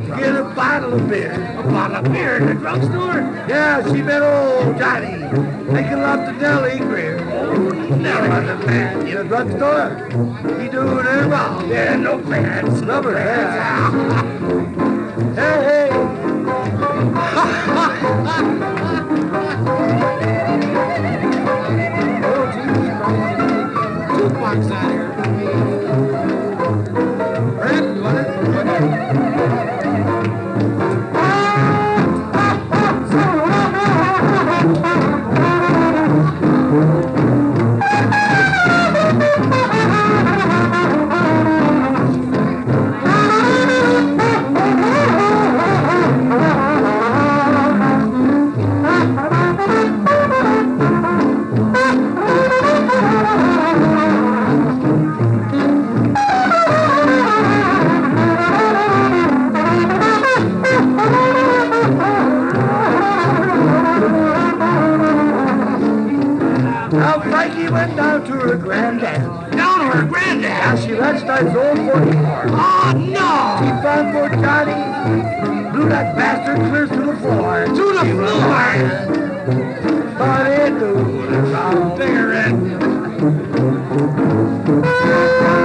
Get a bottle of beer. A bottle of beer in the drugstore? Yeah, she met old Johnny. Making love to Nellie Greer. Oh, Nellie. The man in a drugstore. He doing her wrong. Yeah, no pants. Rubber bands. Hey, Jukebox out here. Brad, you want it? Now Frankie went down to her granddad. Down to her Now granddad. she wrenched out his old 44. Oh, She no. found poor Johnny, blew that bastard clear to the floor. To the floor. But it knew the wrong. Cigarette.